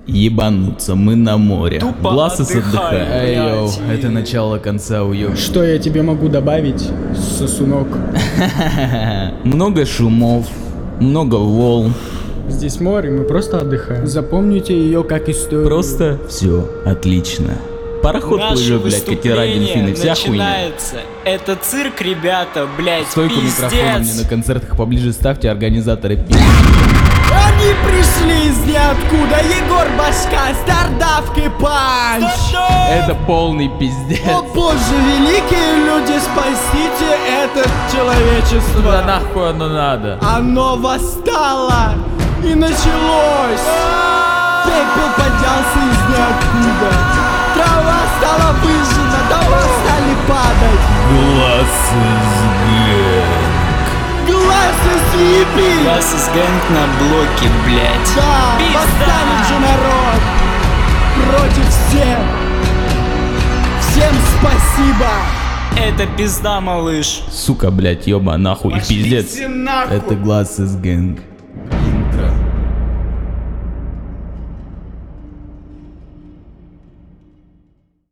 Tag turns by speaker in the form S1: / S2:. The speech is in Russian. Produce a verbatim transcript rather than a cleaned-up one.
S1: Ебануться, мы на море.
S2: Тупо
S1: Гласес
S2: отдыхай,
S1: отдыхает. Эй, йоу,
S2: блядь.
S1: это начало конца, уё.
S3: Что я тебе могу добавить, сосунок?
S1: Много шумов, много волн.
S3: Здесь море, мы просто отдыхаем. Запомните ее как историю.
S1: Просто все отлично. Пароход
S2: Наше
S1: плывет, блядь, катера,
S2: выступление
S1: дельфины, вся хуйня.
S2: начинается. Это цирк, ребята, блядь,
S1: Стойку микрофона мне
S2: пиздец.
S1: на концертах поближе ставьте, организаторы пи***.
S3: Они пришли из ниоткуда. Егор Башка, стардавки панч.
S1: Это полный пиздец.
S3: О боже, великие люди, спасите это человечество.
S1: Да нахуй оно надо.
S3: Оно восстало и началось. Пепел поднялся из ниоткуда. Трава стала выжжена, дома стали падать. Глазы съеби!
S2: Вас из гэнг на блоке, блядь.
S3: Да,
S2: Пизда!
S3: восстанет же народ против всех. Всем спасибо.
S2: Это пизда, малыш.
S1: Сука, блядь, ёба, нахуй, и пиздец.
S3: Идите нахуй.
S1: Это Гласес Гэнг.